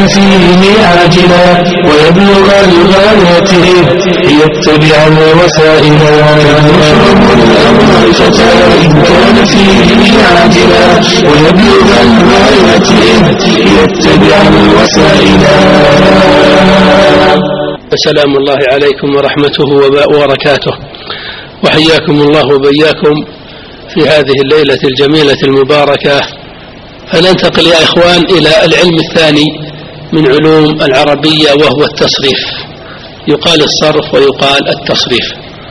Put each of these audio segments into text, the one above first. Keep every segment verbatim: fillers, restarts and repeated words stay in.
فيه عاجلا ويبلغ الغاية يتبع الوسائل يشرب الأمر فتى إن كان فيه عاجلا ويبلغ الغاية يتبع الوسائل. السلام الله عليكم ورحمته وبركاته، وحياكم الله وبياكم في هذه الليلة الجميلة المباركة. فننتقل يا إخوان إلى العلم الثاني من علوم العربية وهو التصريف. يقال الصرف ويقال التصريف.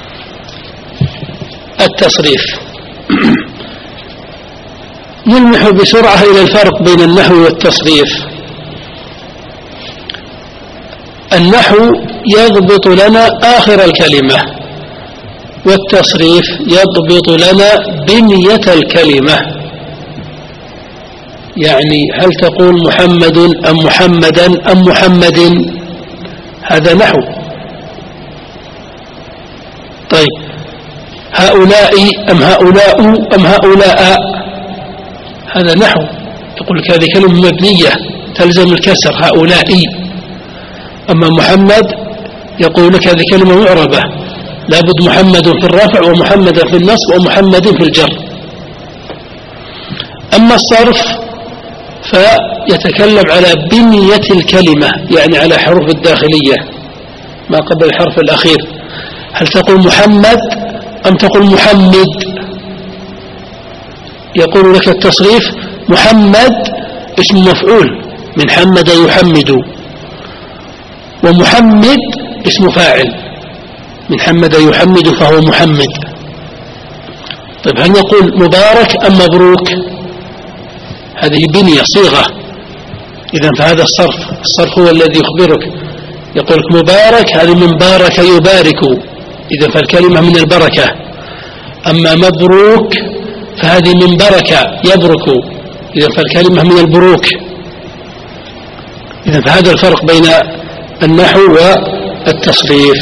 التصريف نلمح بسرعة إلى الفرق بين النحو والتصريف. النحو يضبط لنا آخر الكلمة، والتصريف يضبط لنا بنية الكلمة. يعني هل تقول محمد أم محمدا أم محمد؟ هذا نحو. طيب هؤلاء أم هؤلاء أم هؤلاء؟ هذا نحو. تقول لك هذه كلمة مبنية تلزم الكسر، هؤلاء. أما محمد يقول لك هذه كلمة معربة لابد محمد في الرفع ومحمد في النصب ومحمد في الجر. أما الصرف فيتكلم على بنية الكلمة، يعني على حروف الداخلية ما قبل الحرف الأخير. هل تقول محمد أم تقول محمد؟ يقول لك التصريف محمد اسم مفعول من حمد يحمد، ومحمد اسم فاعل من حمد يحمد فهو محمد. طيب هل نقول مبارك أم مبروك؟ هذه بنية صيغة. إذن فهذا الصرف. الصرف هو الذي يخبرك، يقول لك مبارك هذه من بارك يبارك، إذن فالكلمة من البركة. أما مبروك فهذه من بركة يبرك، إذن فالكلمة من البروك. إذن فهذا الفرق بين النحو والتصريف.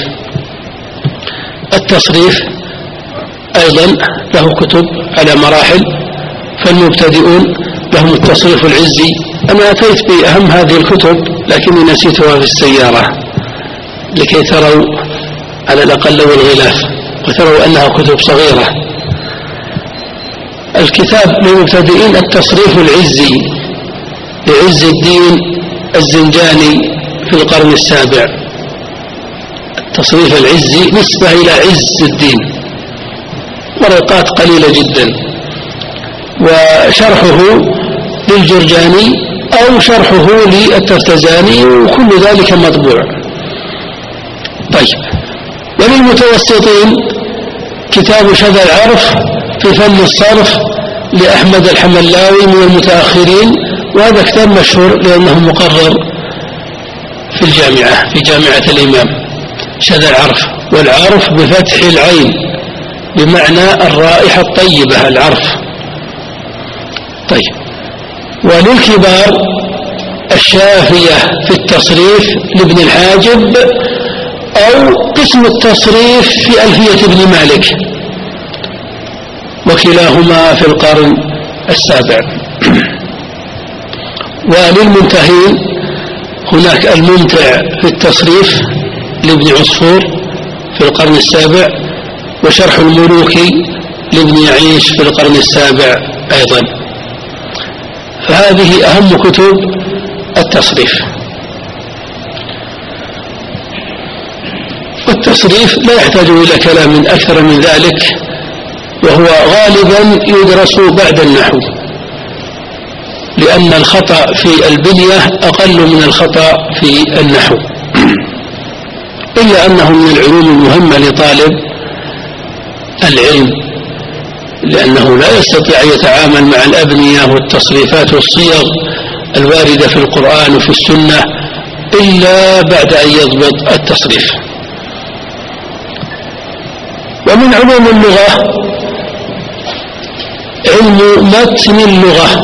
التصريف أيضا له كتب على مراحل، فالمبتدئون لهم التصريف العزي. أنا أتيت بأهم هذه الكتب لكني نسيتها في السيارة لكي تروا على الأقل الغلاف وتروا أنها كتب صغيرة. الكتاب للمبتدئين التصريف العزي لعز الدين الزنجاني في القرن السابع. التصريف العزي نسبة إلى عز الدين، ورقات قليلة جدا، وشرحه للجرجاني أو شرحه للترتزاني، وكل ذلك مطبوع. طيب وللمتوسطين كتاب شذا العرف في فن الصرف لأحمد الحملاوي من المتأخرين، وهذا كتاب مشهور لأنه مقرر في الجامعة في جامعة الإمام. شذا العرف، والعرف بفتح العين بمعنى الرائحة الطيبة، العرف. طيب وللكبار الشافية في التصريف لابن الحاجب، أو قسم التصريف في ألفية ابن مالك، وكلاهما في القرن السابع. وللمنتهين هناك الممتع في التصريف لابن عصفور في القرن السابع، وشرح الملوكي لابن يعيش في القرن السابع أيضا. فهذه أهم كتب التصريف. والتصريف لا يحتاج إلى كلام أكثر من ذلك، وهو غالبا يدرس بعد النحو، لأن الخطأ في البنية أقل من الخطأ في النحو، إلا أنه من العلوم المهمة لطالب العلم، لأنه لا يستطيع أن يتعامل مع الأبنية والتصريفات والصيغ الواردة في القرآن وفي السنة إلا بعد أن يضبط التصريف. ومن علوم اللغة علم متن اللغة.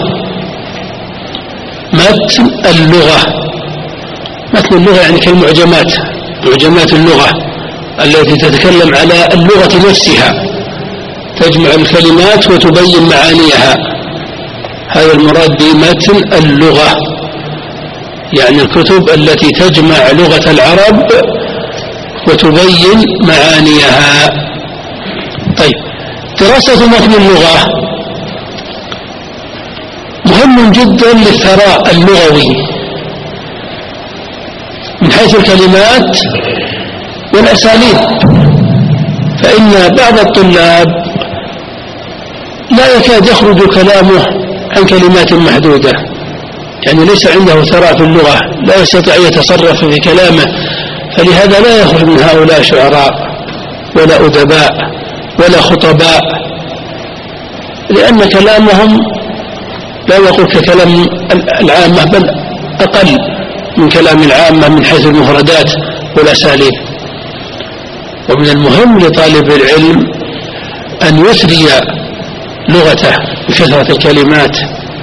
متن اللغة متن اللغة يعني كالمعجمات، معجمات اللغة التي تتكلم على اللغة نفسها، تجمع الكلمات وتبين معانيها. هذا المراد بمتن اللغة. يعني الكتب التي تجمع لغة العرب وتبين معانيها. طيب، دراسة متن اللغة مهم جدا للثراء اللغوي من حيث الكلمات والأساليب، فإن بعض الطلاب لا يكاد يخرج كلامه عن كلمات محدودة، يعني ليس عنده ثراء في اللغة، لا يستطيع أن يتصرف في كلامه، فلهذا لا يخرج من هؤلاء شعراء ولا أدباء ولا خطباء، لأن كلامهم لا يقول ككلام العامة، بل أقل من كلام العامة من حيث المفردات والأساليب. ومن المهم لطالب العلم أن يثري لغته بكثرة الكلمات،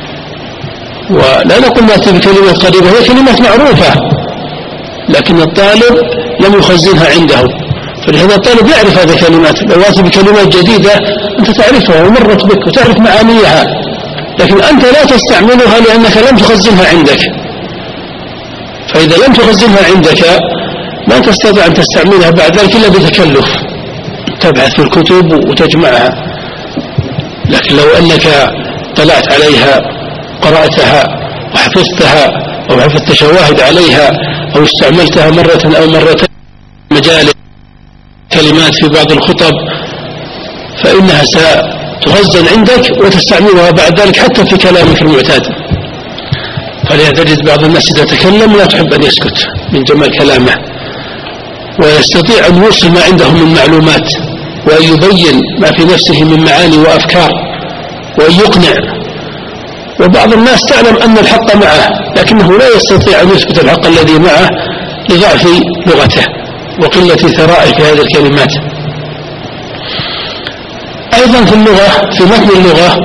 ولا نقول نأتي بكلمات قريبة، هي كلمات معروفة لكن الطالب لم يخزنها عنده، فلهذا الطالب يعرف هذه الكلمات. لو أتي بكلمات جديدة أنت تعرفها ومرت بك وتعرف معانيها، لكن أنت لا تستعملها لأنك لم تخزنها عندك، فإذا لم تخزنها عندك لا تستطيع أن تستعملها بعد ذلك إلا بتكلف، تبحث في الكتب وتجمعها. لكن لو أنك طلعت عليها، قرأتها وحفظتها أو حفظت شواهد عليها أو استعملتها مرة أو مرتين مجالس كلمات في بعض الخطب، فإنها ستخزن عندك وتستعملها بعد ذلك حتى في كلامك المعتاد. فلذا تجد بعض الناس إذا تكلم لا تحب أن يسكت من جمال كلامه، ويستطيع أن يوصل ما عنده من معلومات وأن يبين ما في نفسه من معاني وأفكار وأن يقنع. وبعض الناس تعلم أن الحق معه لكنه لا يستطيع أن يثبت الحق الذي معه لضعف لغته وقلة ثرائه في هذه الكلمات. أيضا في اللغة، في متن اللغة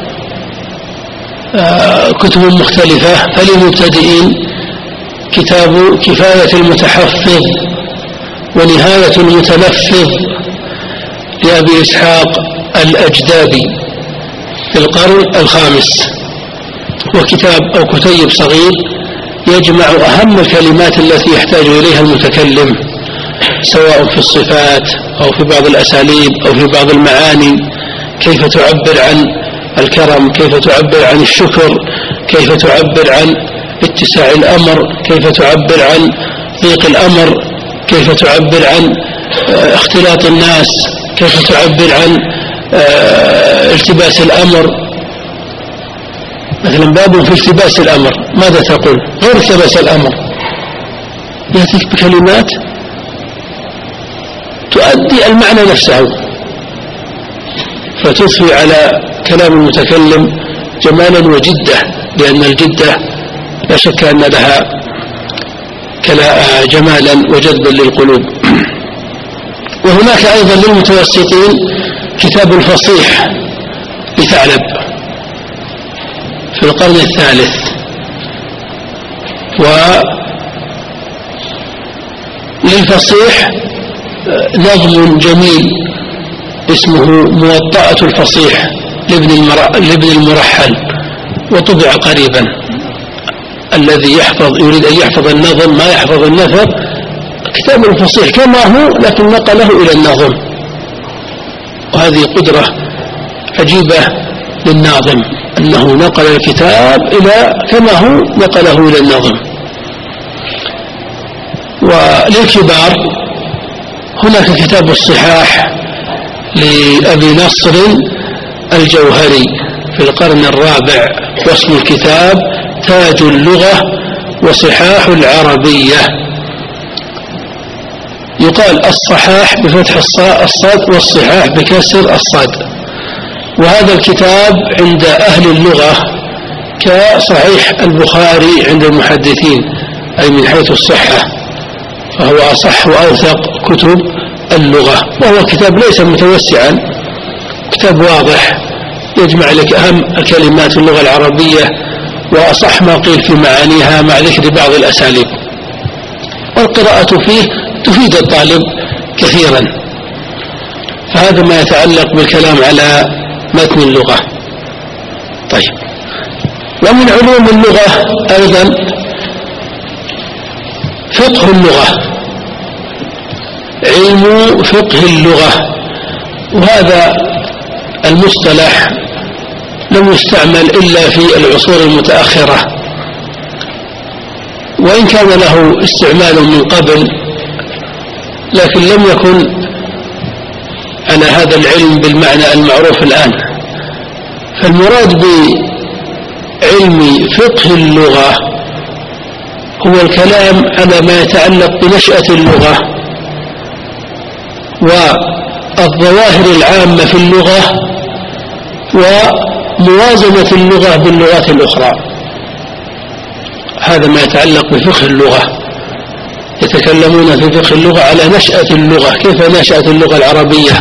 آه كتب مختلفة. فللمبتدئين كتاب كفاية المتحفظ ونهاية المتلفظ لأبي إسحاق الأجدابي في القرن الخامس، وكتاب أو كتيب صغير يجمع أهم الكلمات التي يحتاج إليها المتكلم، سواء في الصفات أو في بعض الأساليب أو في بعض المعاني، كيف تعبر عن الكرم، كيف تعبر عن الشكر، كيف تعبر عن اتساع الأمر، كيف تعبر عن ضيق الأمر، كيف تعبر عن اختلاط الناس، كيف تعبر عن التباس الأمر. مثلا باب في التباس الأمر، ماذا تقول غير التباس الأمر؟ يأتيك بكلمات تؤدي المعنى نفسه، فتضفي على كلام المتكلم جمالا وجدة، لأن الجدة لا شك أن لها جمالا وجذبا للقلوب. وهناك أيضا للمتوسطين كتاب الفصيح لثعلب في القرن الثالث، وللفصيح نظم جميل اسمه موطأة الفصيح لابن المرحل، وطبع قريبا. الذي يحفظ يريد أن يحفظ النظم ما يحفظ النثر، كتاب الفصيح كما هو لكن نقله إلى النظم، وهذه قدرة عجيبة للناظم أنه نقل الكتاب إلى كما هو نقله إلى النظم. وللكبار هناك كتاب الصحاح لأبي نصر الجوهري في القرن الرابع، واسم الكتاب تاج اللغة وصحاح العربية. يقال الصحاح بفتح الصاد والصحاح بكسر الصاد. وهذا الكتاب عند أهل اللغة كصحيح البخاري عند المحدثين، أي من حيث الصحة، فهو أصح وأوثق كتب اللغة، وهو كتاب ليس متوسعا، كتاب واضح يجمع لك أهم الكلمات اللغة العربية وأصح ما قيل في معانيها مع ذكر بعض الأساليب، والقراءة فيه تفيد الطالب كثيرا. فهذا ما يتعلق بالكلام على متن اللغة. طيب، ومن علوم اللغة أيضا فقه اللغة، علم فقه اللغة، وهذا المصطلح لم يستعمل إلا في العصور المتأخرة، وإن كان له استعمال من قبل لكن لم يكن على هذا العلم بالمعنى المعروف الآن. فالمراد بعلم فقه اللغة هو الكلام على ما يتعلق بنشأة اللغة والظواهر العامة في اللغة وموازنة اللغة باللغات الأخرى. هذا ما يتعلق بفقه اللغة. يتكلمون في فقه اللغة على نشأة اللغة، كيف نشأت اللغة العربية،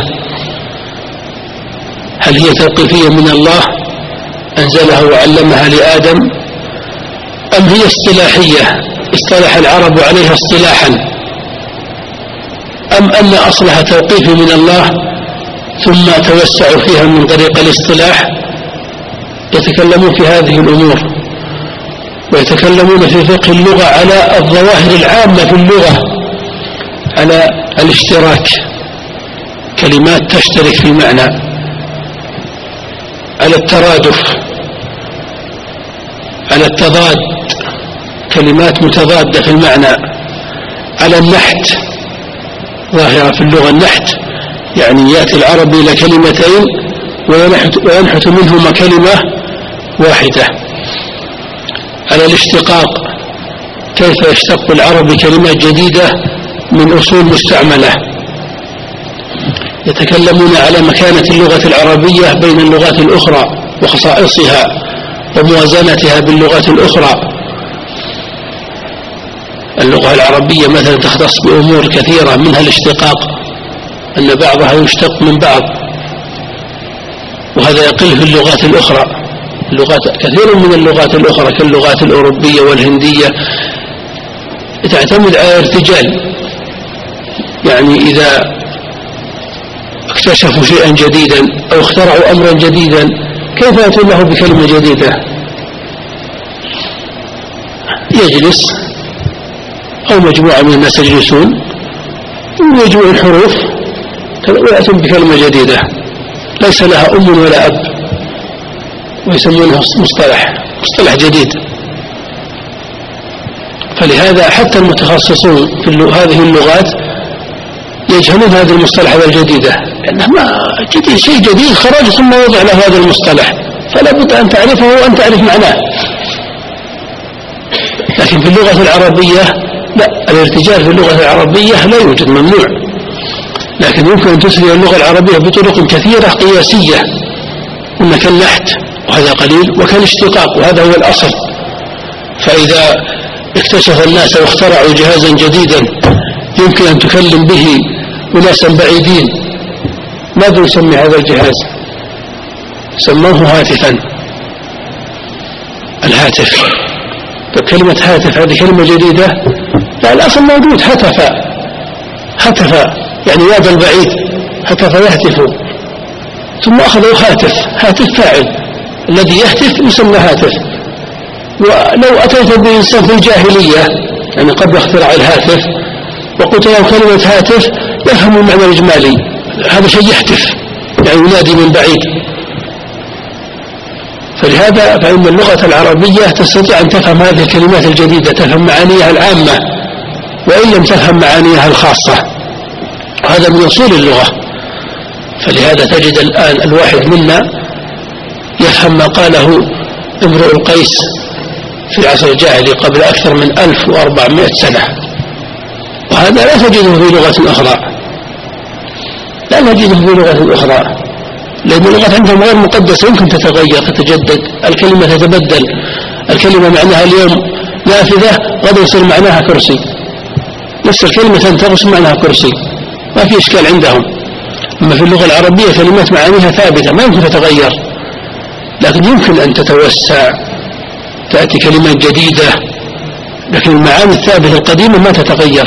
هل هي توقيفية من الله أنزلها وعلمها لآدم، أم هي اصطلاحية اصطلح العرب عليها اصطلاحا، أم أن أصلها توقيفي من الله ثم توسعوا فيها من طريق الاصطلاح. يتكلمون في هذه الأمور، ويتكلمون في فقه اللغة على الظواهر العامة في اللغة، على الاشتراك، كلمات تشترك في معنى، على الترادف، على التضاد، كلمات متضادة في المعنى، على النحت، ظاهرة في اللغة النحت، يعني يأتي العربي إلى كلمتين وينحت منهما كلمة واحدة. على الاشتقاق، كيف يشتق العربي كلمات جديدة من أصول مستعملة. يتكلمون على مكانة اللغة العربية بين اللغات الأخرى وخصائصها وموازنتها باللغات الأخرى. اللغة العربية مثلا تختص بأمور كثيرة منها الاشتقاق، أن بعضها يشتق من بعض، وهذا يقل في اللغات الأخرى. اللغات كثير من اللغات الأخرى كاللغات الأوروبية والهندية تعتمد على ارتجال، يعني إذا اكتشفوا شيئا جديدا أو اخترعوا أمرا جديدا كيف يأتون له بكلمة جديدة؟ يجلس أو مجموعة من الناس يجلسون ويجمعوا الحروف ويأتون بكلمة جديدة ليس لها أم ولا أب، ويسمونها مصطلح مصطلح جديد. فلهذا حتى المتخصصون في هذه اللغات يجهلون هذه المصطلحات الجديدة، لأنه ما جديد، شيء جديد خرج ثم وضع له هذا المصطلح، فلا بد أن تعرفه وأن تعرف معناه. لكن في اللغة العربية لا، الارتجال في اللغة العربية لا يوجد، ممنوع. لكن يمكن أن تسري اللغة العربية بطرق كثيرة قياسية، قلنا كالنحت وهذا قليل، وكالاشتقاق وهذا هو الأصل. فإذا اكتشف الناس واخترعوا جهازا جديدا يمكن أن تكلم به أناسا بعيدين، ماذا يسمي هذا الجهاز؟ سموه هاتفا، الهاتف. كلمة هاتف هذه كلمة جديدة؟ لا، الأصل موجود، هتف، هتف يعني يد البعيد، هتف يهتف، ثم أخذوا هاتف، هاتف فاعل، الذي يهتف يسمى هاتف. ولو أتيت بإنسان في الجاهلية يعني قبل اختراع الهاتف وقلت له كلمة هاتف يفهم المعنى الإجمالي، هذا شيء يهتف يعني ينادي من بعيد. فلهذا فإن اللغة العربية تستطيع أن تفهم هذه الكلمات الجديدة، تفهم معانيها العامة وإن لم تفهم معانيها الخاصة، وهذا من أصول اللغة. فلهذا تجد الآن الواحد منا يفهم ما قاله امرؤ القيس في العصر الجاهلي قبل أكثر من ألف وأربعمائة سنة، وهذا لا تجده في لغة أخرى، لا نجده في لغة أخرى، لأن اللغة عندهم غير مقدسة، يمكن تتغير تتجدد، الكلمة تتبدل، الكلمة معناها اليوم نافذة غدا يصير معناها كرسي، نفس الكلمة تنتقص معناها كرسي، ما في إشكال عندهم. أما في اللغة العربية كلمات معانيها ثابتة ما يمكن تتغير، لكن يمكن أن تتوسع، تأتي كلمات جديدة، لكن المعاني الثابتة القديمة ما تتغير.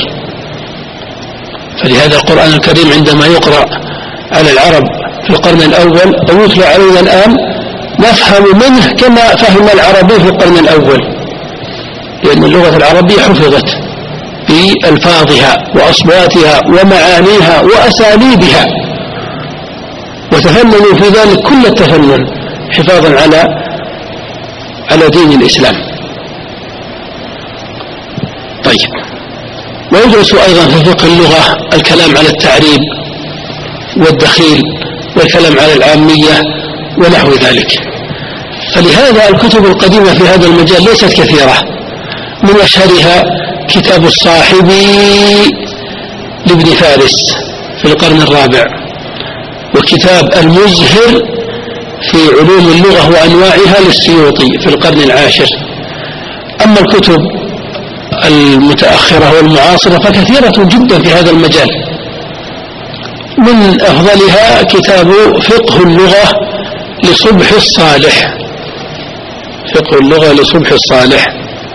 فلهذا القرآن الكريم عندما يقرأ على العرب في القرن الأول أو يتلى علينا الآن نفهم منه كما فهم العربي في القرن الأول، لأن اللغة العربية حفظت بألفاظها وأصواتها ومعانيها وأساليبها، وتفننوا في ذلك كل التفنن حفاظا على على دين الإسلام. طيب، ويدرس أيضا في فقه اللغة الكلام على التعريب والدخيل والكلام على العامية ونحو ذلك. فلهذا الكتب القديمة في هذا المجال ليست كثيرة، من أشهرها كتاب الصاحبي لابن فارس في القرن الرابع، وكتاب المزهر في علوم اللغة وأنواعها للسيوطي في القرن العاشر. أما الكتب المتأخرة والمعاصرة فكثيرة جدا في هذا المجال، من أفضلها كتاب فقه اللغة لصبح الصالح، فقه اللغة لصبح الصالح.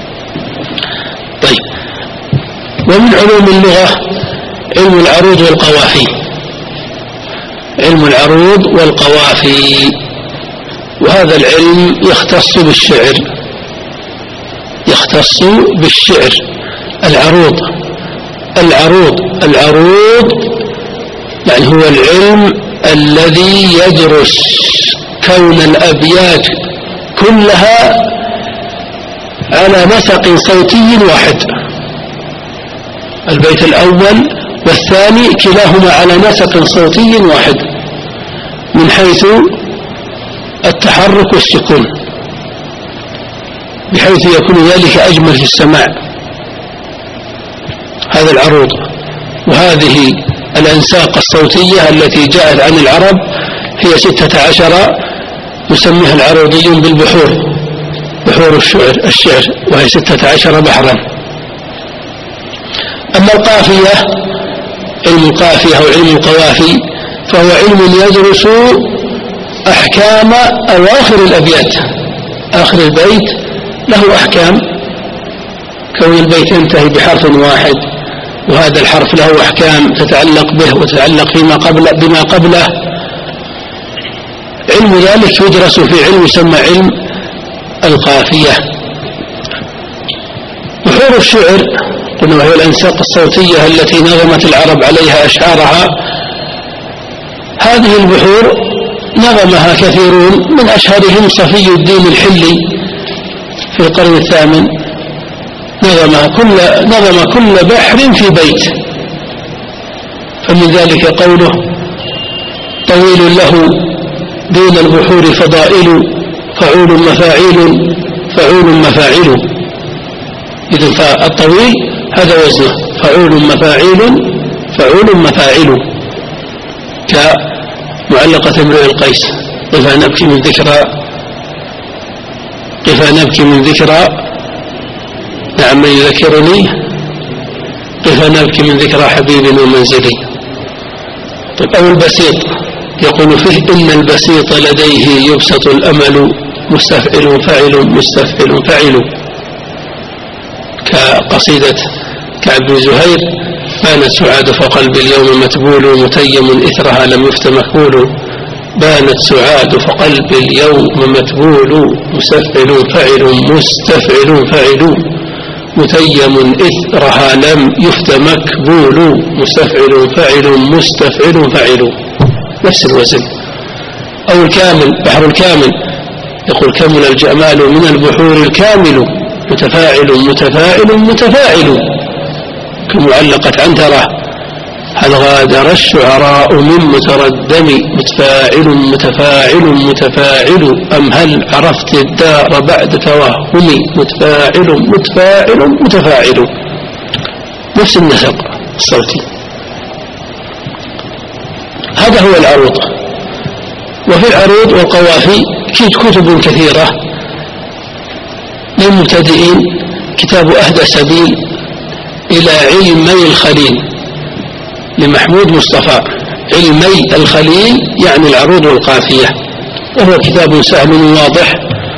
طيب، ومن علوم اللغة علم العروض والقوافي، علم العروض والقوافي، وهذا العلم يختص بالشعر، يختص بالشعر. العروض العروض العروض يعني هو العلم الذي يدرس كون الأبيات كلها على نسق صوتي واحد، البيت الأول والثاني كلاهما على نسق صوتي واحد من حيث التحرك والسكون، بحيث يكون ذلك أجمل في السماع. هذا العروض. وهذه الأنساق الصوتية التي جاءت عن العرب هي ستة عشر يسميها العروضيون بالبحور، بحور الشعر الشعر وهي ستة عشر بحرا. أما القافية، علم القافية أو علم القوافي، فهو علم يدرس أحكام أواخر الأبيات. آخر البيت له أحكام، كون البيت ينتهي بحرف واحد، وهذا الحرف له أحكام تتعلق به وتتعلق فيما قبل بما قبله. علم ذلك يدرس في علم يسمى علم القافية. بحور الشعر قلنا وهي الأنساق الصوتية التي نظمت العرب عليها أشعارها. هذه البحور نظمها كثيرون، من أشهرهم صفي الدين الحلي في القرن الثامن، نظم كل نظم كل بحر في بيت. فمن ذلك قوله: طويل له دون البحور فضائل، فعول مفاعيل فعول مفاعل. إذن فالطويل هذا وزنه، فعول مفاعيل فعول مفاعل، كمعلقة امرئ القيس: قفا نبكي من ذكرى قفا نبكي من ذكرى نعم من يذكرني، قفا نبكي من ذكرى حبيب ومنزلي. طيب، أو البسيط يقول فيه: إن البسيط لديه يبسط الأمل، مستفعل فعل مستفعل فعل، كقصيدة كعب بن زهير: بانت سعاد فقلبي اليوم متبول، متيم إثرها لم يفت مكبول. بانت سعاد فقلبي اليوم متبول، مستفعل فعل مستفعل فعل، متيم إثرها لم يفت مكبول، مستفعل فعل مستفعل فعل، نفس الوزن. أو الكامل، بحر الكامل يقول: كمل الجمال من البحور الكامل، متفاعل متفاعل متفاعل، كمعلقة عنترة: هل غادر الشعراء من متردم، متفاعل متفاعل متفاعل، أم هل عرفت الدار بعد توهمي، متفاعل متفاعل متفاعل، نفس النسق الصوتي. هذا هو العروض. وفي العروض والقوافي كتب كثيرة للمبتدئين: كتاب أهدى سبيل إلى علمي الخليل لمحمود مصطفى. علمي الخليل يعني العروض والقافية، وهو كتاب سهل واضح.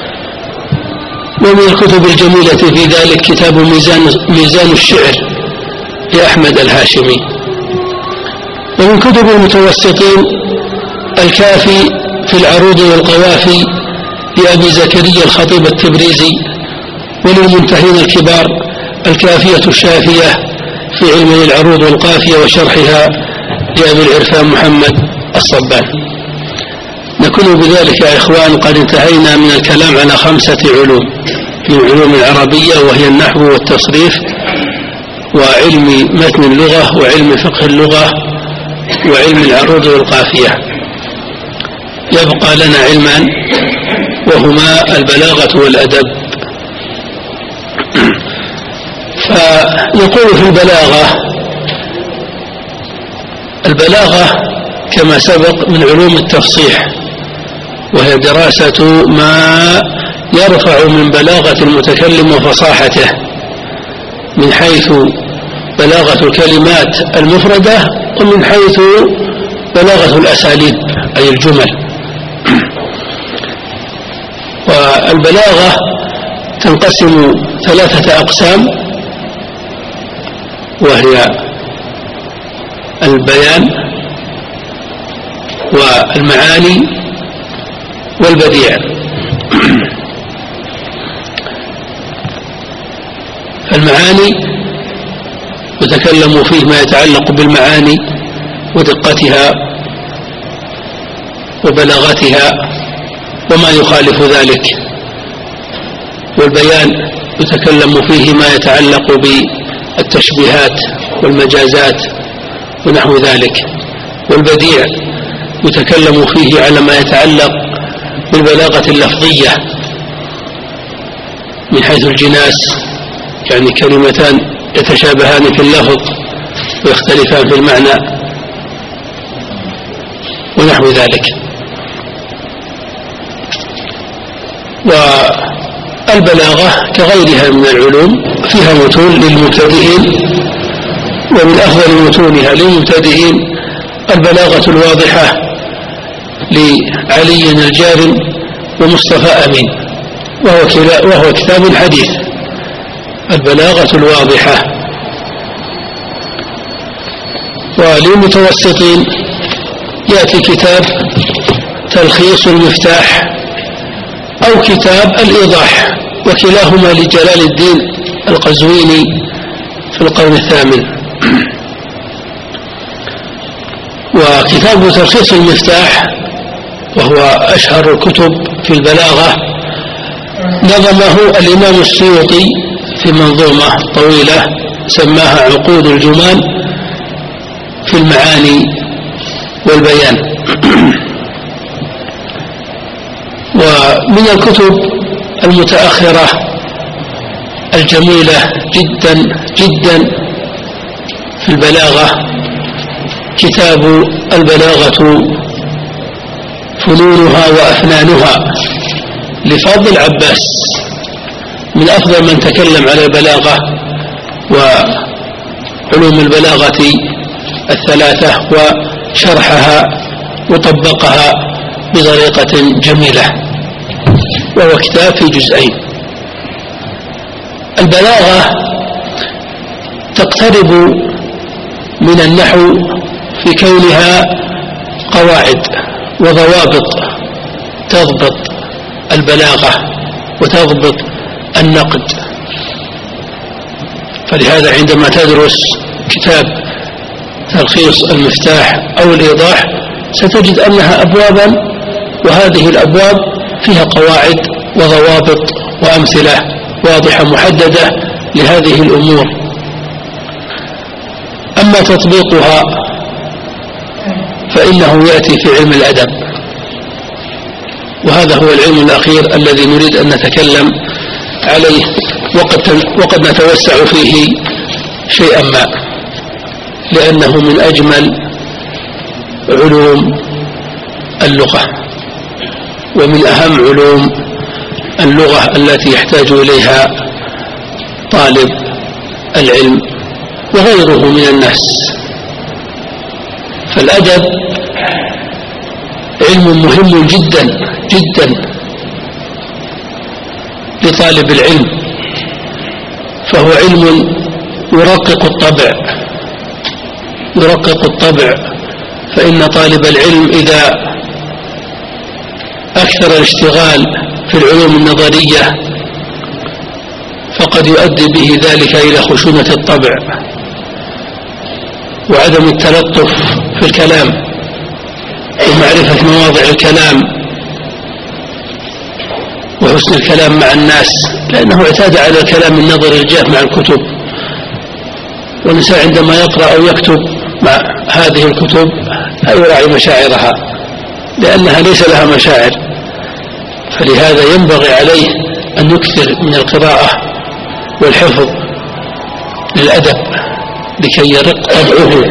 ومن الكتب الجميلة في ذلك كتاب ميزان, ميزان الشعر لأحمد الهاشمي. ومن كتب المتوسطين الكافي في العروض والقوافي لأبي زكريا الخطيب التبريزي. وللمنتهين الكبار الكافية الشافية في علم العروض والقافية وشرحها لأبي العرفان محمد الصبان. نكون بذلك يا إخوان قد انتهينا من الكلام على خمسة علوم في العلوم العربية، وهي النحو والتصريف وعلم متن اللغة وعلم فقه اللغة وعلم العروض والقافية. يبقى لنا علمان وهما البلاغة والأدب. فنقول في البلاغة، البلاغة كما سبق من علوم التفصيح، وهي دراسة ما يرفع من بلاغة المتكلم وفصاحته من حيث بلاغة الكلمات المفردة ومن حيث بلاغة الأساليب أي الجمل. والبلاغة تنقسم ثلاثة أقسام، وهي البيان والمعاني والبديع. المعاني يتكلم فيه ما يتعلق بالمعاني ودقتها وبلاغتها وما يخالف ذلك، والبيان يتكلم فيه ما يتعلق بالتشبيهات والمجازات ونحو ذلك، والبديع يتكلم فيه على ما يتعلق بالبلاغة اللفظية من حيث الجناس، يعني كلمتان يتشابهان في اللفظ ويختلفان في المعنى ونحو ذلك. والبلاغة كغيرها من العلوم فيها متون للمبتدئين، ومن أفضل متونها للمبتدئين البلاغة الواضحة لعلي الجارم ومصطفى أمين، وهو, وهو كتاب حديث، البلاغة الواضحة. وللمتوسطين يأتي كتاب تلخيص المفتاح أو كتاب الإيضاح، وكلاهما لجلال الدين القزويني في القرن الثامن. وكتاب تلخيص المفتاح وهو أشهر الكتب في البلاغة نظمه الإمام السيوطي في منظومة طويلة سماها عقود الجمال في المعاني والبيان. ومن الكتب المتأخرة الجميلة جدا جدا في البلاغة كتاب البلاغة فنونها وأفنانها لفضل العباس، من أفضل من تكلم على البلاغة وعلوم البلاغة الثلاثة وشرحها وطبقها بطريقة جميلة، وهو كتاب في جزئين. البلاغة تقترب من النحو في كونها قواعد وضوابط تضبط البلاغة وتضبط النقد. فلهذا عندما تدرس كتاب تلخيص المفتاح أو الإيضاح ستجد أنها أبوابا، وهذه الأبواب فيها قواعد وضوابط وأمثلة واضحة محددة لهذه الأمور. أما تطبيقها فإنه يأتي في علم الأدب، وهذا هو العلم الأخير الذي نريد أن نتكلم عليه، وقد, وقد نتوسع فيه شيئا ما، لأنه من أجمل علوم اللغة ومن أهم علوم اللغة التي يحتاج إليها طالب العلم وغيره من الناس. فالأدب علم مهم جدا جدا لطالب العلم، فهو علم يرقق الطبع يرقق الطبع فإن طالب العلم إذا أكثر الاشتغال في العلوم النظرية فقد يؤدي به ذلك إلى خشونة الطبع، وعدم التلطف في الكلام ومعرفة مواضع الكلام وحسن الكلام مع الناس، لأنه اعتاد على الكلام النظري الجاف مع الكتب، والإنسان عندما يقرأ أو يكتب مع هذه الكتب لا يراعي مشاعرها لأنها ليس لها مشاعر، فلهذا ينبغي عليه أن يكثر من القراءة والحفظ للأدب لكي يرق طبعه.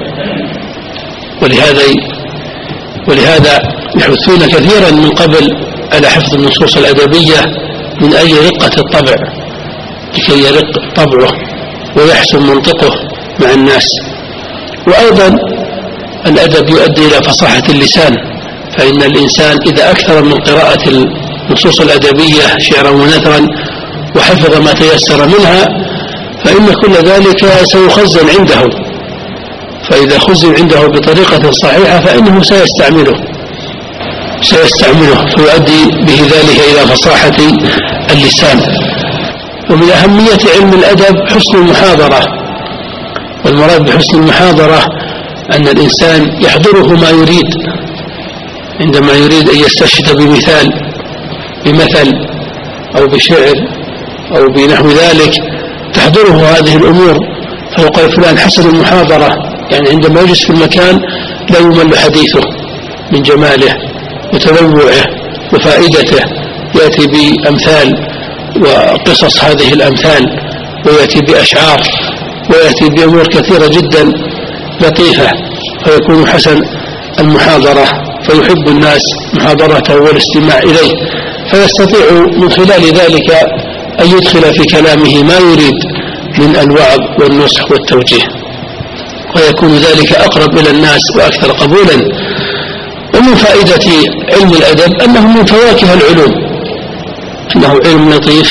ولهذا ولهذا يحثون كثيرا من قبل على حفظ النصوص الأدبية من أجل رقة الطبع لكي يرق طبعه ويحسن منطقه مع الناس. وأيضا الأدب يؤدي إلى فصاحة اللسان، فإن الإنسان إذا أكثر من قراءة النصوص الأدبية شعرا ونثرا وحفظ ما تيسر منها فإن كل ذلك سيخزن عنده، فإذا خزن عنده بطريقة صحيحة فإنه سيستعمله سيستعمله فيؤدي به ذلك إلى فصاحة اللسان. ومن أهمية علم الأدب حسن المحاضرة، والمراد بحسن المحاضرة أن الإنسان يحضره ما يريد عندما يريد أن يستشهد بمثال بمثل أو بشعر أو بنحو ذلك تحضره هذه الأمور، فيقال فلان حسن المحاضرة، يعني عندما يجلس في المكان لا يمل حديثه من جماله وتنوعه وفائدته، يأتي بأمثال وقصص هذه الأمثال ويأتي بأشعار ويأتي بأمور كثيرة جدا لطيفة، فيكون حسن المحاضرة فيحب الناس محاضرته والاستماع إليه، فيستطيع من خلال ذلك أن يدخل في كلامه ما يريد من الوعظ والنصح والتوجيه، ويكون ذلك أقرب إلى الناس وأكثر قبولا. ومن فائدة علم الأدب أنه من فواكه العلوم، أنه علم لطيف،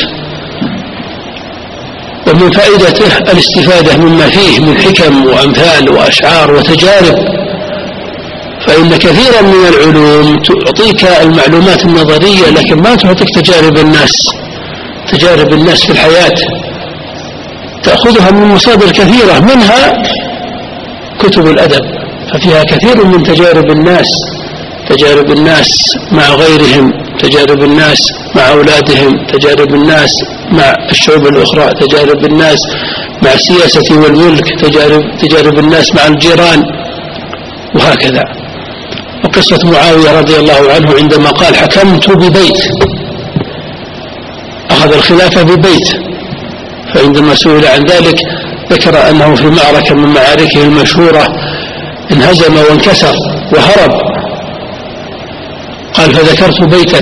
ومن فائدته الاستفادة مما فيه من حكم وأمثال وأشعار وتجارب، فإن كثيرا من العلوم تعطيك المعلومات النظرية لكن ما تعطيك تجارب الناس تجارب الناس في الحياة، تأخذها من مصادر كثيرة منها كتب الأدب، ففيها كثير من تجارب الناس تجارب الناس مع غيرهم، تجارب الناس مع أولادهم، تجارب الناس مع الشعوب الأخرى، تجارب الناس مع السياسة والملك، تجارب, تجارب الناس مع الجيران، وهكذا. وقصة معاوية رضي الله عنه عندما قال حكمت ببيت، أخذ الخلافة ببيت، فعندما سئل عن ذلك ذكر أنه في معركة من معاركه المشهورة انهزم وانكسر وهرب، قال فذكرت بيتا،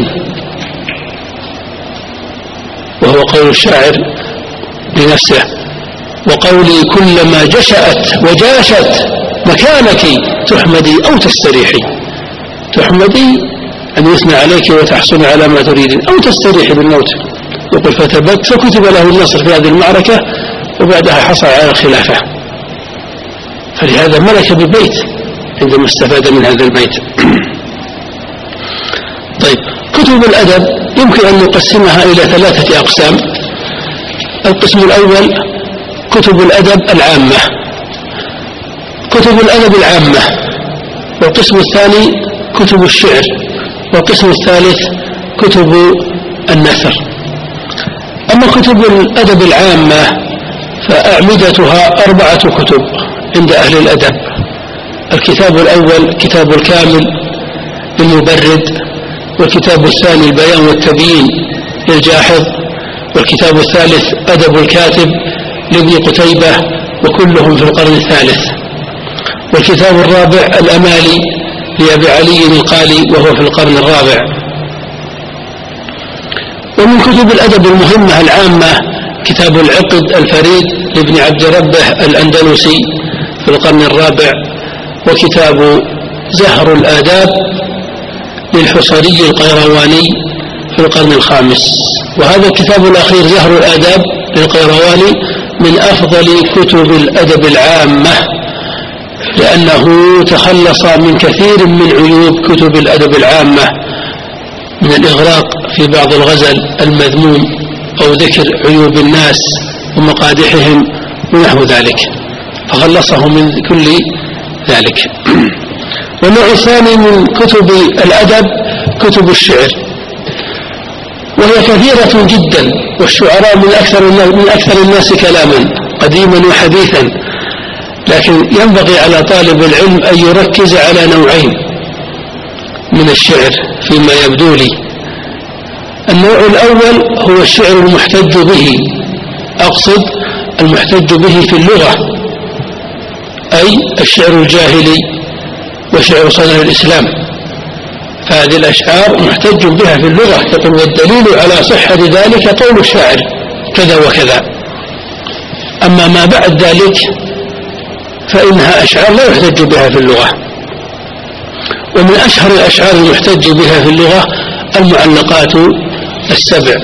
وهو قول الشاعر لنفسه وقولي كلما جشأت وجاشت مكانك تحمدي أو تستريحي، تحمدي أن يثنى عليك وتحصل على ما تريد أو تستريحي بالموت، يقول فتبت فكتب له النصر في هذه المعركة وبعدها حصل على الخلافة، فلهذا ملك ببيت عندما استفاد من هذا البيت. طيب، كتب الأدب يمكن أن نقسمها إلى ثلاثة أقسام. القسم الأول كتب الأدب العامة كتب الأدب العامة والقسم الثاني كتب الشعر، والقسم الثالث كتب النثر. أما كتب الأدب العامة فأعمدتها أربعة كتب عند أهل الأدب. الكتاب الأول كتاب الكامل للمبرد، والكتاب الثاني البيان والتبيين للجاحظ، والكتاب الثالث أدب الكاتب لابن قتيبة وكلهم في القرن الثالث، والكتاب الرابع الأمالي لأبي علي القالي وهو في القرن الرابع. ومن كتب الأدب المهمة العامة كتاب العقد الفريد لابن عبد ربه الأندلسي في القرن الرابع، وكتاب زهر الآداب للحصري القيرواني في القرن الخامس. وهذا الكتاب الأخير زهر الآداب للقيرواني من أفضل كتب الأدب العامة، لأنه تخلص من كثير من عيوب كتب الأدب العامة من الإغراق في بعض الغزل المذموم أو ذكر عيوب الناس ومقادحهم ونحو ذلك، فخلصه من كل ذلك. والنوع الثاني من كتب الأدب كتب الشعر، وهي كثيرة جدا، والشعراء من أكثر من أكثر الناس كلاما قديما وحديثا، لكن ينبغي على طالب العلم أن يركز على نوعين من الشعر فيما يبدو لي. النوع الأول هو الشعر المحتج به، أقصد المحتج به في اللغة، أي الشعر الجاهلي وشعر صدر الإسلام، فهذه الأشعار محتج بها في اللغة، يقول والدليل على صحة ذلك قول الشاعر كذا وكذا. أما ما بعد ذلك فإنها أشعار لا يحتج بها في اللغة. ومن أشهر الأشعار المحتج بها في اللغة المعلقات السبع.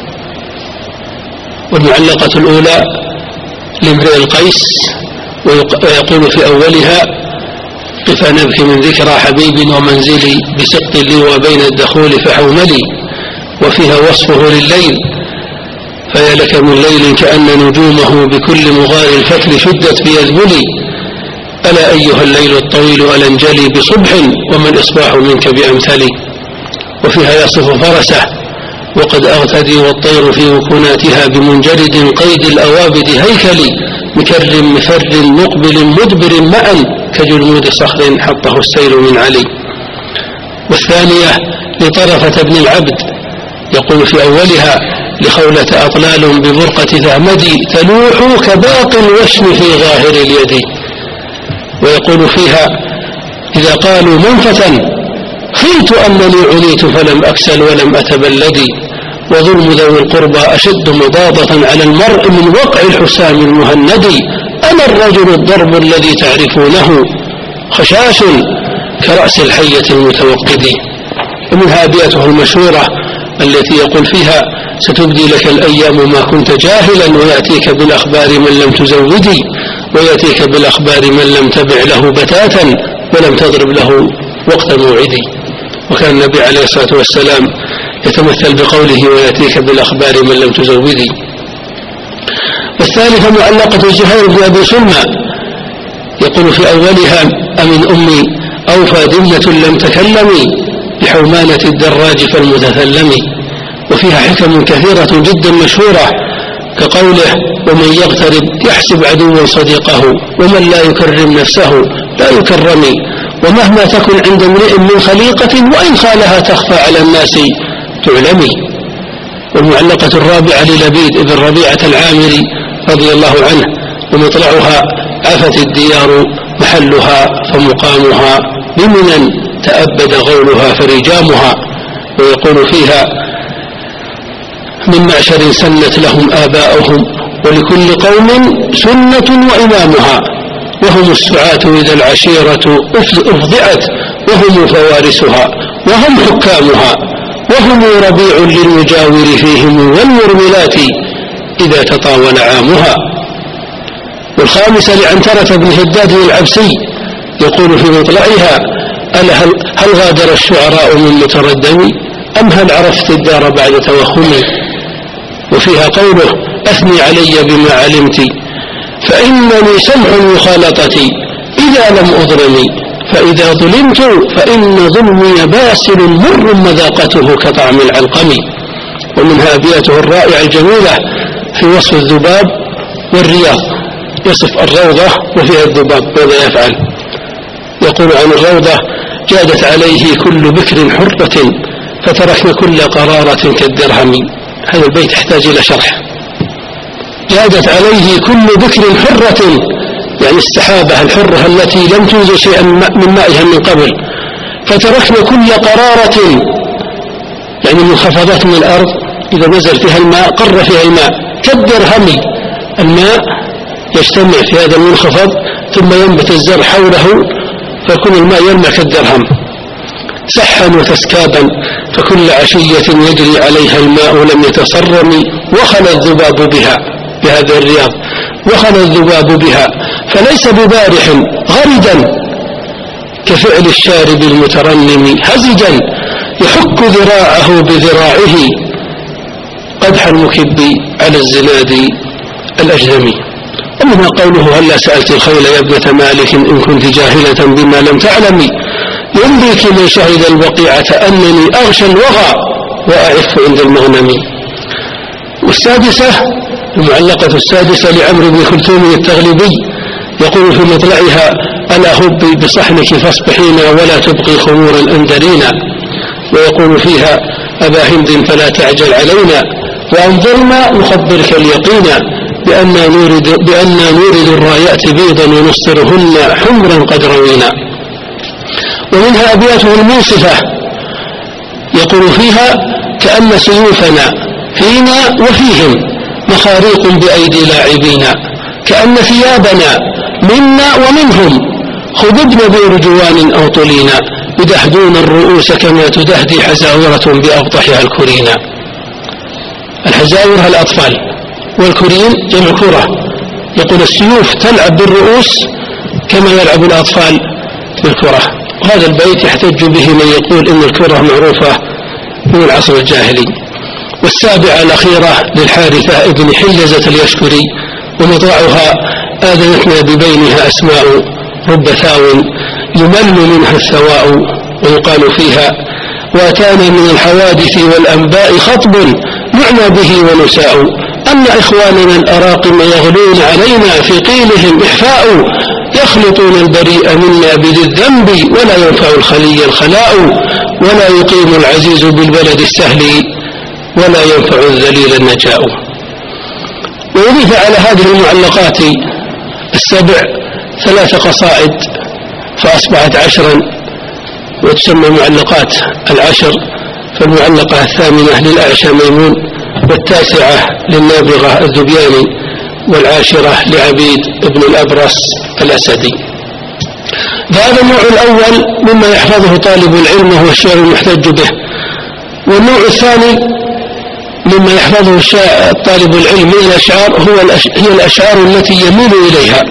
والمعلقة الأولى لامرئ القيس، ويقول في أولها: قف نبكي من ذكرى حبيب ومنزلي بسقط لي وبين الدخول فحوملي. وفيها وصفه لليل: فيا لك من ليل كأن نجومه بكل مغار الفتر شدت بيذبلي. ألا أيها الليل الطويل ألنجلي بصبح وما الإصباح منك بأمثلي. وفيها يصف فرسه: وقد أغتدي والطير في وكناتها بمنجرد قيد الأوابد هيكلي مكر مفر مقبل مدبر معا كجلمود صخر حطه السيل من علي. والثانية لطرفة بن العبد، يقول في أولها: لخولة أطلال ببرقة ذهمدي تلوح كباقي الوشم في ظاهر اليد. ويقول فيها: إذا قالوا منفة خلت أنني عليت فلم أكسل ولم أتبلدي. وظلم ذوي القربى أشد مضاضة على المرء من وقع الحسام المهندي. أنا الرجل الضرب الذي تعرفونه خشاش كرأس الحية المتوقد. ومنها أبياته المشهورة التي يقول فيها: ستبدي لك الأيام ما كنت جاهلا ويأتيك بالأخبار من لم تزودي، ويأتيك بالأخبار من لم تبع له بتاتا ولم تضرب له وقت موعدي. وكان النبي عليه الصلاة والسلام يتمثل بقوله: ويأتيك بالأخبار من لم تزودي. والثالثة معلقة زهير بن أبي سلمى، يقول في أولها: أمن أمي أوفى دمنة لم تكلمي بحومانة الدراج فالمتثلم. وفيها حكم كثيرة جدا مشهورة، كقوله: ومن يغترب يحسب عدوا صديقه ومن لا يكرم نفسه لا يكرم. ومهما تكن عند امرئ من خليقة وإن خالها تخفى على الناس تعلمي. والمعلقة الرابعة للبيد بن ربيعة العامري رضي الله عنه، ومطلعها: عفت الديار محلها فمقامها بمنى تأبد غولها فرجامها. ويقول فيها: من معشر سنت لهم آباؤهم ولكل قوم سنة وإمامها. وهم السعاة إذا العشيرة أفضعت وهم فوارسها وهم حكامها. وهم ربيع للمجاور فيهم والمرملات إذا تطاول عامها. والخامسة لعنترة بن هداد العبسي، يقول في مطلعها: ألا هل, هل غادر الشعراء من متردم أم هل عرفت الدار بعد توهمي. وفيها قوله: أثني علي بما علمت فإنني سمح مخالطتي إذا لم أظلمي، فإذا ظلمت فإن ظلمي باسل مر مذاقته كطعم العلقم. ومنها أبياته الرائعة الجميلة في وصف الذباب والرياض، يصف الروضة وفيها الذباب ماذا يفعل. يقول عن الروضة: جادت عليه كل بكر حرة فتركنا كل قرارة كالدرهم. هذا البيت يحتاج إلى شرح. جادت عليه كل بكر حرة، يعني السحابة الحرة التي لم توجد شيئا من مائها من قبل. فتركنا كل قرارة، يعني منخفضات من الأرض إذا نزل فيها الماء قر فيها الماء كالدرهم. الماء يجتمع في هذا المنخفض ثم ينبت الزرع حوله فيكون الماء يلمع كالدرهم. سحا وتسكابا فكل عشية يجري عليها الماء لم يتصرم. وخل الذباب بها، بهذا الرياض، وخل الذباب بها فليس ببارح غردا كفعل الشارب المترنم هزجا يحك ذراعه بذراعه قدح المكب على الزناد الأجدمي. أما ومنها قوله هلا سألت الخيل يا ابنة مالك إن كنت جاهلة بما لم تعلمي ينبيك من شهد البقيعة أنني أغشى الوغى وأعف عند المغنم. والسادسة المعلقة السادسة لعمرو بن كلثوم التغلبي يقول في مطلعها ألا هبي بصحنك فاصبحينا ولا تبقي خمور الأندرين. ويقول فيها أبا هند فلا تعجل علينا وأنظرنا نخبرك اليقين بأننا نورد, بأننا نورد الرايات بيضا ونسطرهن حمرا قد روينا. ومنها أبياته المنصفة يقول فيها كأن سيوفنا فينا وفيهم مخاريق بأيدي لاعبين كأن ثيابنا منا ومنهم خضبن بأرجوان أو طلينا يدحدون الرؤوس كما تدهدي حزاورة بأبطحها الكرينا. الحزاورة الأطفال والكرين جمع كرة. يقول السيوف تلعب بالرؤوس كما يلعب الأطفال بالكرة. وهذا البيت يحتج به من يقول إن الكرة معروفة من العصر الجاهلي. والسابعة الأخيرة للحارثة ابن حلزة اليشكري ومطلعها آذنتنا ببينها أسماء رب ثاو يمل منها الثواء. ويقال فيها وأتانا من الحوادث والأنباء خطب نعنى به ونساء أن إخواننا الأراقم يغلون علينا في قيلهم إحفاء يخلطون البريء منا بذي الذنب ولا ينفع الخلي الخلاء ولا يقيم العزيز بالبلد السهل ولا ينفع الذليل النجاء. ويضيف على هذه المعلقات السبع ثلاث قصائد فأصبحت عشرا وتسمى معلقات العشر. فالمعلقة الثامنة للأعشى ميمون والتاسعة للنابغة الذبياني والعاشرة لعبيد ابن الأبرص الأسدي. فهذا النوع الأول مما يحفظه طالب العلم وهو الشعر المحتج به. والنوع الثاني مما يحفظه طالب العلم من الأشعار هو هي الأشعار التي يميل إليها.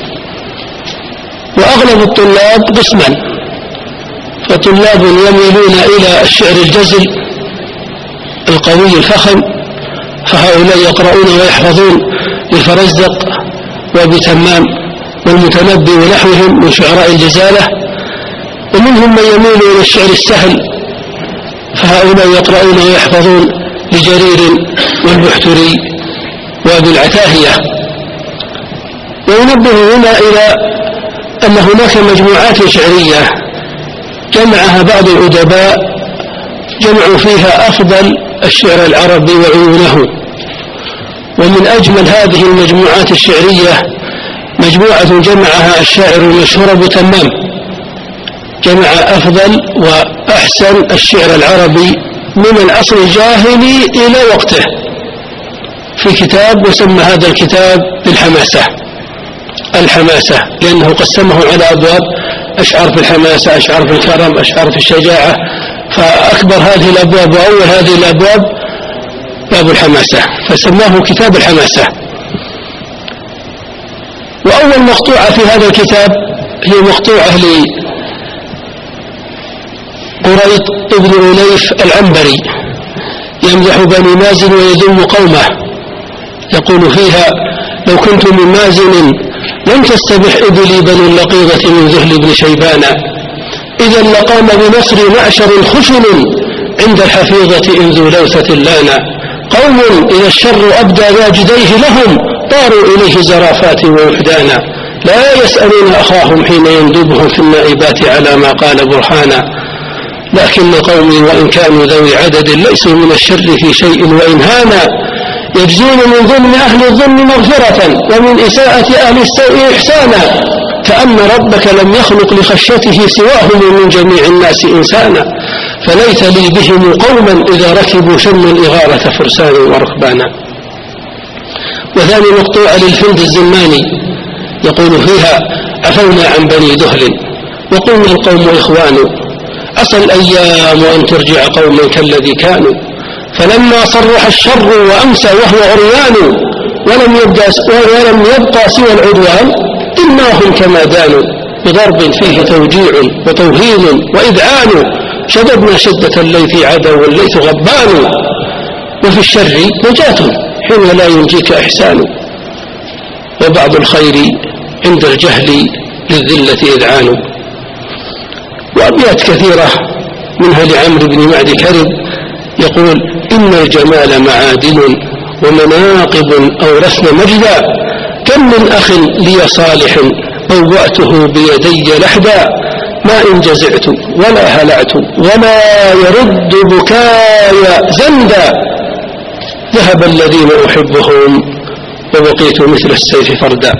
وأغلب الطلاب قسما فطلاب يميلون إلى الشعر الجزل القوي الفخم فهؤلاء يقرؤون ويحفظون بفرزدق وبتمام والمتنبي ونحوهم من شعراء الجزالة. ومنهم من يميل إلى الشعر السهل فهؤلاء يقرؤون ويحفظون لجرير والبحتري وابي العتاهية. وينبه هنا إلى أن هناك مجموعات شعرية جمعها بعض الأدباء جمعوا فيها أفضل الشعر العربي وعيونه. ومن أجمل هذه المجموعات الشعرية مجموعة جمعها الشاعر المشهور أبو تمام جمع أفضل وأحسن الشعر العربي من العصر الجاهلي إلى وقته في كتاب وسمى هذا الكتاب بالحماسة الحماسة لأنه قسمه على أبواب أشعار في الحماسة أشعار في الكرم أشعار في الشجاعة. فأكبر هذه الأبواب وأول هذه الأبواب باب الحماسة فسماه كتاب الحماسة. وأول مقطوعة في هذا الكتاب هي مقطوعة لقريط ابن أليف العنبري يمدح بني مازن ويذم قومه. يقول فيها لو كنت من مازن لم تستبح إبلي بنو اللقيضة من ذهل بن شيبان إذا لقام بنصر معشر خشن عند الحفيظة إن ذو لوثة لانا قوم إذا الشر أبدى واجديه لهم طاروا إليه زرافات ووحدانا لا يسألون أخاهم حين يندبهم في النائبات على ما قال برهانا لكن قومي وإن كانوا ذوي عدد ليسوا من الشر في شيء وإن هانا يجزون من ظلم أهل الظلم مغفرة ومن إساءة أهل السوء إحسانا كأن ربك لم يخلق لخشيته سواهم من جميع الناس إنسانا فليت لي بهم قوما إذا ركبوا شم الإغارة فرسان وركبانا. وثاني مقطوعة للفند الزماني يقول فيها عفونا عن بني دهل وقلنا القوم إخوان عسى الأيام أن ترجع قوما كالذي كانوا فلما صرح الشر وأمسى وهو عريان ولم يبقى, ولم يبقى سوى العدوان إنهم كما دانوا بضرب فيه توجيع وتوهين وإذعان شددنا شدة الليث عدو والليث غبان وفي الشر نجاة حين لا ينجيك إحسان. وبعض الخير عند الجهل للذلة إذعان. وأبيات كثيرة منها لعمرو بن معدي كرب يقول: إن الجمال معادن ومناقب أورثن مجدا، كم من أخ لي صالح بوأته بيدي لحدا، ما إن جزعت ولا هلعت ولا يرد بكايا زندا، ذهب الذين أحبهم وبقيت مثل السيف فردا.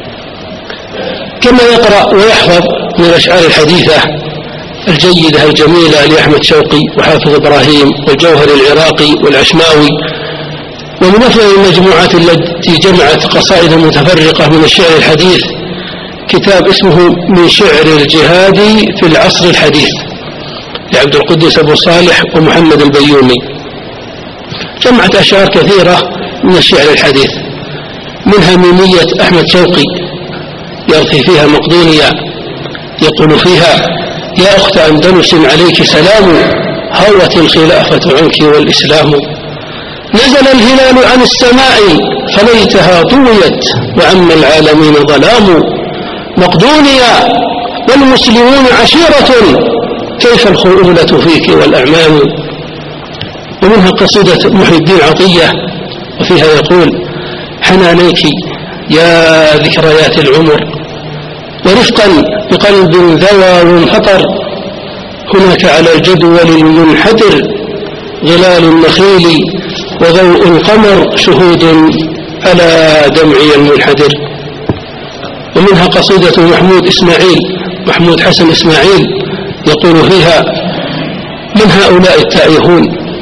كما يقرأ ويحفظ من الأشعار الحديثة الجيدة الجميلة لأحمد شوقي وحافظ إبراهيم والجوهر العراقي والعشماوي. ومن أفضل المجموعات التي جمعت قصائد متفرقة من الشعر الحديث كتاب اسمه من شعر الجهاد في العصر الحديث لعبد القدس أبو صالح ومحمد البيومي. جمعت أشعار كثيرة من الشعر الحديث، منها ميمية أحمد شوقي يرثي فيها مقدونيا، يقول فيها: يا أخت أندلس عليك سلام، هوت الخلافة عنك والإسلام، نزل الهلال عن السماء فليتها طويت وعم العالمين ظلام، مقدونيا والمسلمون عشيرة، كيف الخؤولة فيك والأعمام. ومنها قصيدة محي الدين عطية وفيها يقول: حنانيك يا ذكريات العمر، ورفقا بقلب ذوى وانفطر، هناك على الجدول المنحدر ظلال النخيل وضوء القمر، شهود على دمعي المنحدر. ومنها قصيدة محمود إسماعيل محمود حسن إسماعيل يقول فيها: من هؤلاء التائهون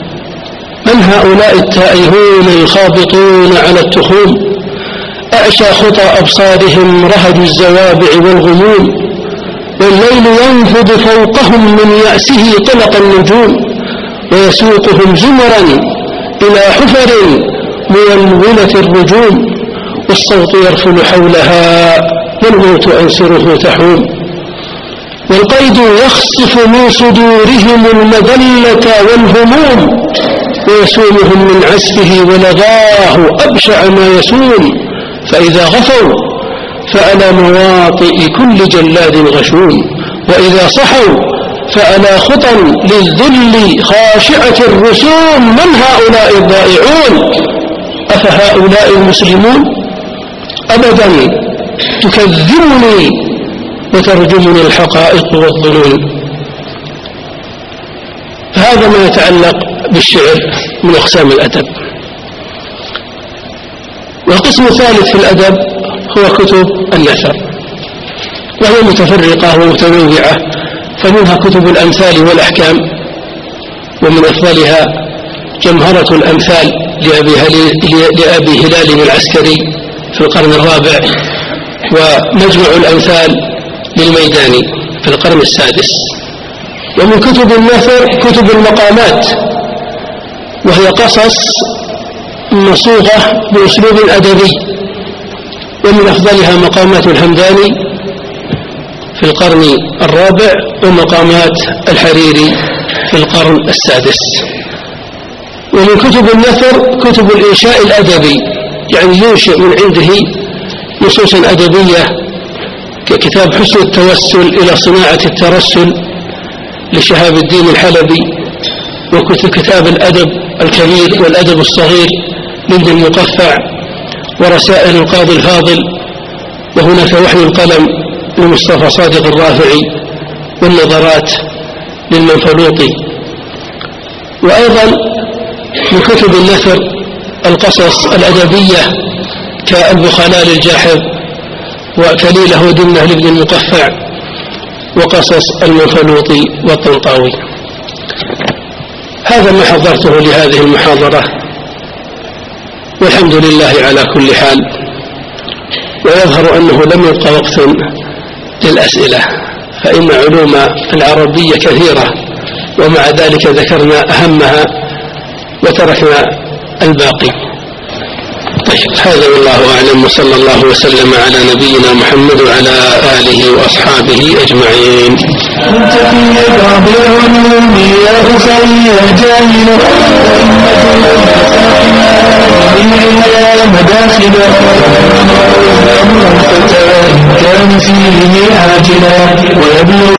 من هؤلاء التائهون الخابطون على التخوم، أعشى خطى أبصارهم رهج الزوابع والغموم، والليل ينفض فوقهم من يأسه طلق النجوم، ويسوقهم زمرا إلى حفر مولولة الرجوم، والصوت يرفل حولها والموت أنصره تحوم، والقيد يخصف من صدورهم المذلة والهموم، ويسومهم من عسفه ولغاه أبشع ما يسوم، فإذا غفوا فعلى مواطئ كل جلاد غشوم، وإذا صحوا فعلى خطى للذل خاشعة الرسوم. من هؤلاء الضائعون؟ أفهؤلاء المسلمون؟ أبدا تكذبني وترجمني الحقائق والظنون. هذا ما يتعلق بالشعر من أقسام الأدب. والقسم الثالث في الأدب هو كتب النثر، وهي متفرقة ومتنوعة، فمنها كتب الأمثال والأحكام، ومن أفضلها جمهرة الأمثال لأبي هلال العسكري في القرن الرابع، ومجمع الأمثال للميداني في القرن السادس. ومن كتب النثر كتب المقامات، وهي قصص مصوغة بأسلوب أدبي، ومن أفضلها مقامات الهمداني في القرن الرابع، ومقامات الحريري في القرن السادس. ومن كتب النثر كتب الإنشاء الأدبي، يعني ينشئ من عنده نصوصا أدبية، ككتاب حسن التوسل إلى صناعة الترسل لشهاب الدين الحلبي، وكتاب الأدب الكبير والأدب الصغير لابن المقفع، ورسائل القاضي الفاضل، وهناك وحي القلم لمصطفى صادق الرافعي، والنظرات للمنفلوطي. وأيضا من كتب النثر القصص الأدبية كالبخلاء للجاحظ، وكليله ودمنه لابن المقفع، وقصص المنفلوطي والطنطاوي. هذا ما حضرته لهذه المحاضرة، والحمد لله على كل حال. ويظهر أنه لم يبقى وقت للأسئلة، فإن علوم العربية كثيرة، ومع ذلك ذكرنا أهمها وتركنا الباقي. هذا والله أعلم، وصلى الله وسلم على نبينا محمد وعلى آله وأصحابه أجمعين. كنت في بعض العلوم يا أخي يا جاهل، وإنما مداخل الفتى إن كان فيه عاجلا ويبلغ